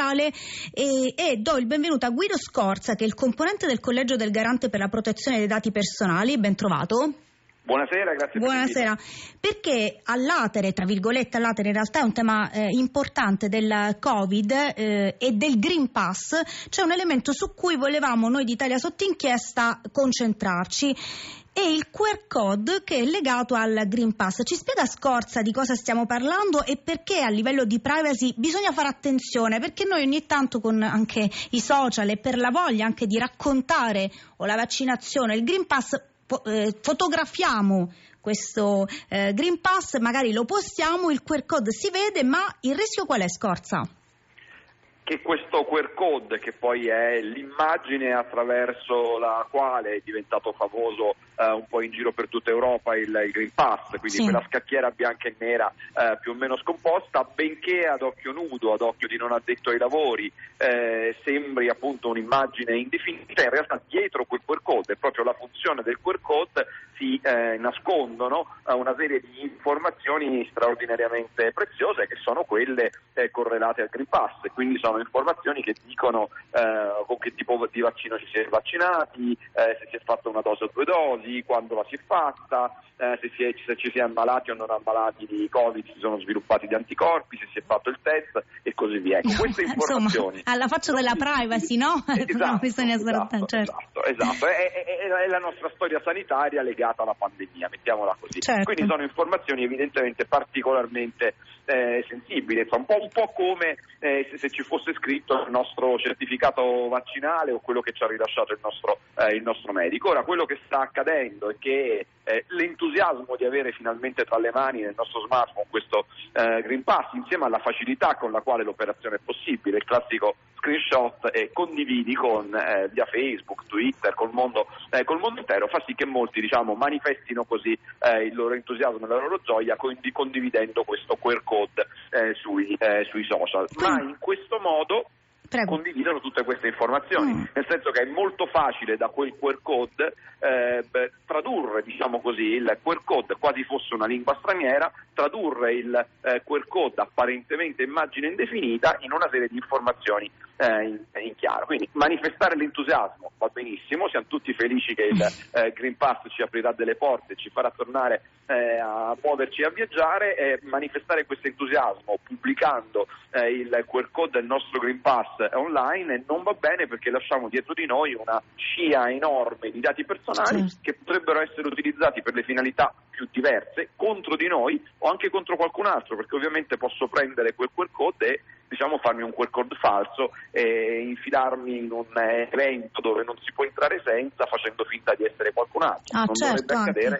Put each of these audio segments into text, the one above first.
digitale e do il benvenuto a Guido Scorza, che è il componente del Collegio del Garante per la protezione dei dati personali. Ben trovato. Buonasera, grazie. Buonasera. Perché all'atere, tra virgolette all'atere, in realtà è un tema importante del Covid e del Green Pass, c'è un elemento su cui volevamo noi di Italia Sotto Inchiesta concentrarci, e il QR code che è legato al Green Pass. Ci spiega, Scorza, di cosa stiamo parlando e perché a livello di privacy bisogna fare attenzione, perché noi ogni tanto con anche i social e per la voglia anche di raccontare o la vaccinazione, il Green Pass, fotografiamo questo Green Pass, magari lo postiamo, il QR code si vede, ma il rischio qual è, Scorza? Che questo QR code, che poi è l'immagine attraverso la quale è diventato famoso un po' in giro per tutta Europa il Green Pass, quindi sì, quella scacchiera bianca e nera più o meno scomposta, benché ad occhio nudo, ad occhio di non addetto ai lavori, sembri appunto un'immagine indefinita, in realtà dietro quel QR code, è proprio la funzione del QR code, si nascondono una serie di informazioni straordinariamente preziose, che sono quelle correlate al Green Pass, e quindi sono informazioni che dicono con che tipo di vaccino ci si è vaccinati, se si è fatta una dose o 2 dosi, quando la si è fatta, se ci si è ammalati o non ammalati di Covid, si sono sviluppati di anticorpi, se si è fatto il test e così via. Ecco, queste informazioni, insomma, alla faccia della privacy, no? Esatto, bisogna certo. Esatto. È la nostra storia sanitaria legata alla pandemia, mettiamola così. Certo. Quindi sono informazioni evidentemente particolarmente sensibili, un po' come se ci fosse scritto il nostro certificato vaccinale o quello che ci ha rilasciato il nostro medico. Ora, quello che sta accadendo è che l'entusiasmo di avere finalmente tra le mani nel nostro smartphone questo Green Pass, insieme alla facilità con la quale l'operazione è possibile, il classico screenshot e condividi via Facebook, Twitter, col mondo intero, fa sì che molti manifestino così il loro entusiasmo e la loro gioia condividendo questo QR code sui social. Ma in questo modo condividono tutte queste informazioni, nel senso che è molto facile da quel QR code tradurre, il QR code quasi fosse una lingua straniera, tradurre il QR code apparentemente immagine indefinita in una serie di informazioni in chiaro. Quindi manifestare l'entusiasmo va benissimo, siamo tutti felici che il Green Pass ci aprirà delle porte, ci farà tornare a muoverci e a viaggiare, manifestare questo entusiasmo pubblicando il QR code del nostro Green Pass online non va bene, perché lasciamo dietro di noi una scia enorme di dati personali che potrebbero essere utilizzati per le finalità più diverse contro di noi o anche contro qualcun altro, perché ovviamente posso prendere quel QR code e farmi un QR code falso e infilarmi in un evento dove non si può entrare senza, facendo finta di essere qualcun altro. Non dovrebbe accadere,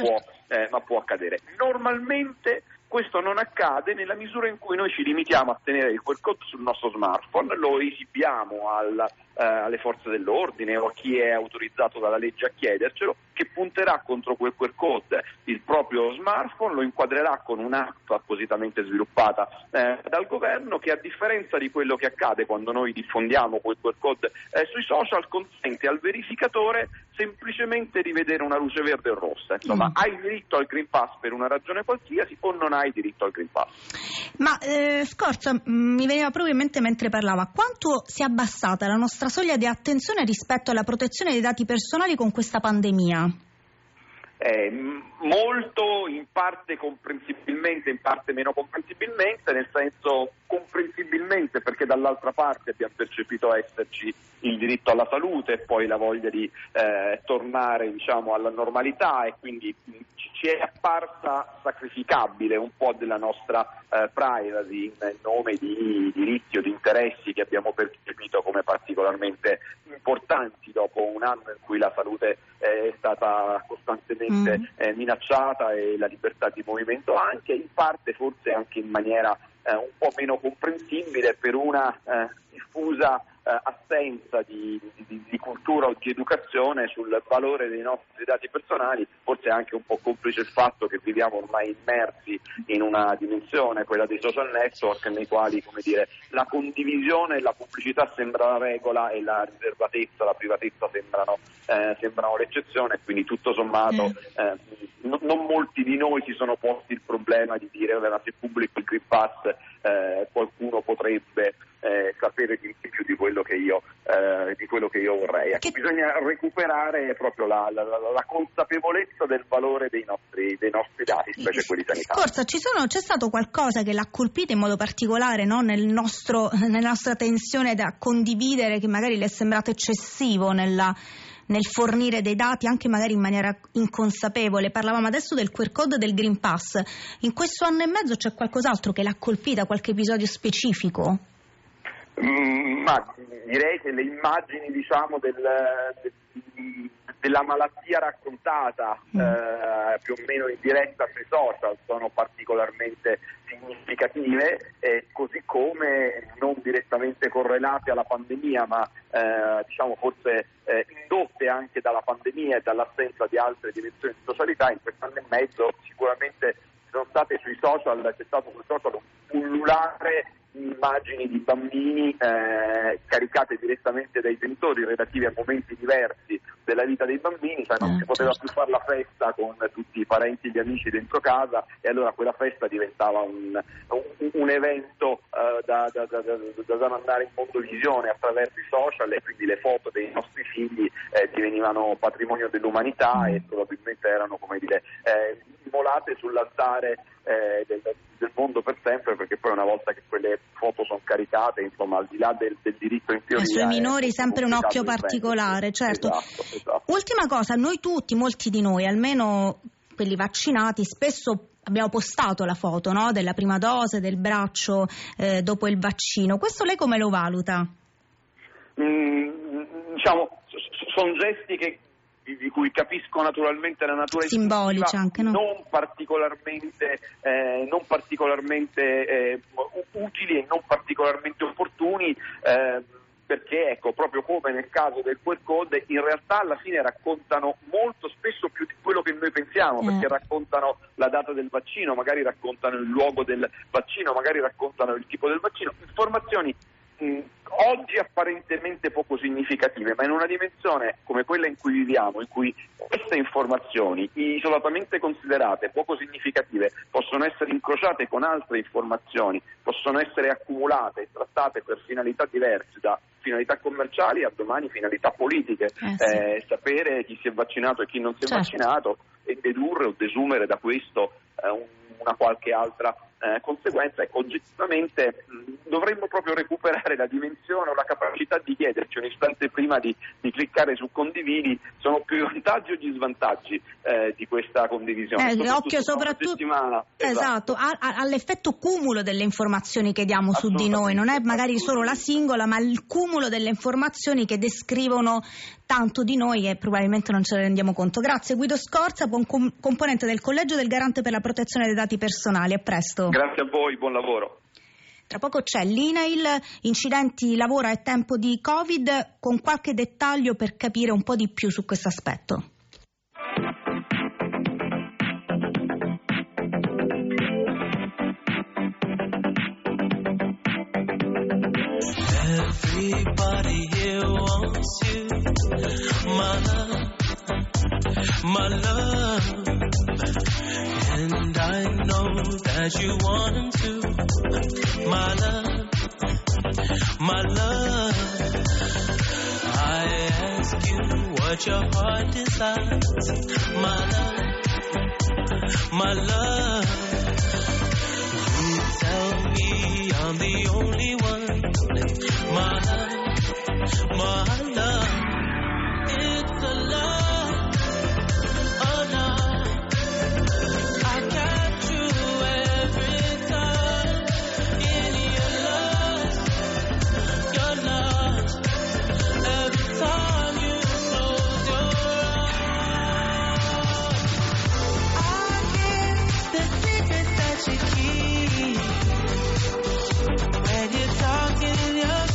ma può accadere. Normalmente questo non accade nella misura in cui noi ci limitiamo a tenere il QR code sul nostro smartphone, lo esibiamo alle forze dell'ordine o a chi è autorizzato dalla legge a chiedercelo, che punterà contro quel QR code il proprio smartphone, lo inquadrerà con un'app appositamente sviluppata dal governo, che a differenza di quello che accade quando noi diffondiamo quel QR code sui social, consente al verificatore semplicemente di vedere una luce verde o rossa. Insomma, hai diritto al Green Pass per una ragione qualsiasi o non hai diritto al Green Pass. Ma Scorza, mi veniva proprio in mente mentre parlava, quanto si è abbassata la nostra soglia di attenzione rispetto alla protezione dei dati personali con questa pandemia? Molto, in parte comprensibilmente, in parte meno comprensibilmente, nel senso comprensibilmente perché dall'altra parte abbiamo percepito esserci il diritto alla salute e poi la voglia di tornare alla normalità, e quindi ci è apparsa sacrificabile un po' della nostra privacy in nome di diritti o di interessi che abbiamo percepito come particolarmente importanti dopo un anno in cui la salute è stata costantemente minacciata e la libertà di movimento anche, in parte forse anche in maniera un po' meno comprensibile per una diffusa assenza di cultura o di educazione sul valore dei nostri dati personali, forse anche un po' complice il fatto che viviamo ormai immersi in una dimensione, quella dei social network, nei quali, la condivisione e la pubblicità sembra la regola e la riservatezza, la privatezza sembrano l'eccezione, quindi tutto sommato non molti di noi si sono posti il problema di dire ma se pubblico il Green Pass qualcuno potrebbe sapere di più di quello che io vorrei. Bisogna recuperare proprio la consapevolezza del valore dei nostri dati, specie quelli sanitari. Scorza, c'è stato qualcosa che l'ha colpito in modo particolare, no? nella nostra tensione da condividere, che magari le è sembrato eccessivo nel fornire dei dati anche magari in maniera inconsapevole? Parlavamo adesso del QR code del Green Pass. In questo anno e mezzo c'è qualcos'altro che l'ha colpita, qualche episodio specifico? Ma direi che le immagini, diciamo, della malattia raccontata più o meno in diretta sui social sono particolarmente significative, così come non direttamente correlate alla pandemia, ma diciamo forse indotte anche dalla pandemia e dall'assenza di altre dimensioni di socialità. In quest'anno e mezzo sicuramente sono state c'è stato sui social un pullulare immagini di bambini caricate direttamente dai genitori relative a momenti diversi della vita dei bambini. Non si poteva più fare la festa con tutti i parenti e gli amici dentro casa, e allora quella festa diventava un evento da mandare in condivisione attraverso i social, e quindi le foto dei nostri figli divenivano patrimonio dell'umanità e probabilmente erano, come dire, immolate sull'altare del mondo per sempre, perché poi una volta che quelle foto sono caricate, insomma, al di là del diritto in teoria, sui minori sempre un occhio particolare, certo. Esatto. Ultima cosa, noi tutti, molti di noi, almeno quelli vaccinati, spesso abbiamo postato la foto, no? Della prima dose, del braccio dopo il vaccino. Questo lei come lo valuta? Diciamo, sono gesti di cui capisco naturalmente la natura simbolica, anche, no? non particolarmente utili e non particolarmente opportuni, perché, ecco, proprio come nel caso del QR code, in realtà alla fine raccontano molto spesso più di quello che noi pensiamo, perché raccontano la data del vaccino, magari raccontano il luogo del vaccino, magari raccontano il tipo del vaccino, informazioni oggi apparentemente poco significative, ma in una dimensione come quella in cui viviamo, in cui queste informazioni isolatamente considerate poco significative possono essere incrociate con altre informazioni, possono essere accumulate e trattate per finalità diverse, da finalità commerciali a domani finalità politiche, sapere chi si è vaccinato e chi non si è vaccinato, e dedurre o desumere da questo una qualche altra conseguenza. Oggettivamente dovremmo proprio recuperare la dimensione o la capacità di chiederci un istante prima di cliccare su condividi: sono più i vantaggi o gli svantaggi di questa condivisione? Occhio soprattutto esatto, all'effetto cumulo delle informazioni che diamo su di noi, non è magari solo la singola, ma il cumulo delle informazioni che descrivono tanto di noi e probabilmente non ce ne rendiamo conto. Grazie Guido Scorza, componente del Collegio del Garante per la protezione dei dati personali. A presto. Grazie a voi, buon lavoro. Tra poco c'è l'INAIL, incidenti, lavoro e tempo di Covid, con qualche dettaglio per capire un po' di più su questo aspetto. Everybody here wants you, my love, and I know that you want to, my love, I ask you what your heart decides, my love, you tell me I'm the only one, my love, it's a love, oh no, I got you every time, in your love, every time you close your eyes, I hear the secrets that you keep, when you're talking in your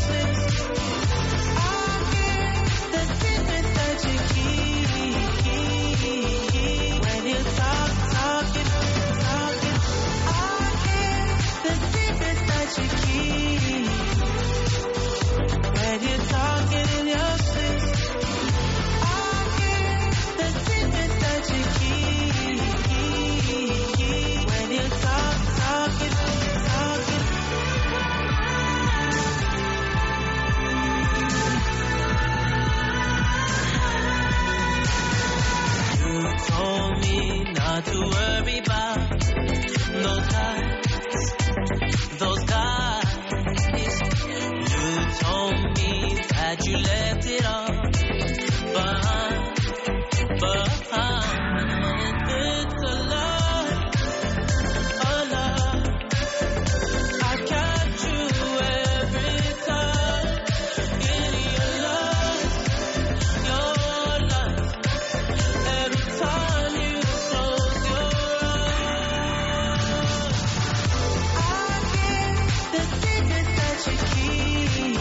that you left it all behind. It's a lie, I catch you every time in your lies, every time you close your eyes. I get the secrets that you keep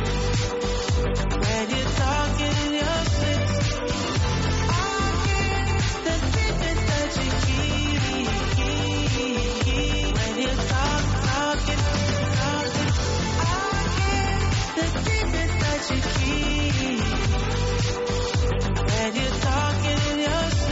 when you're talking your shit. I get the secrets that you keep when you're talking. I get the secrets that you keep.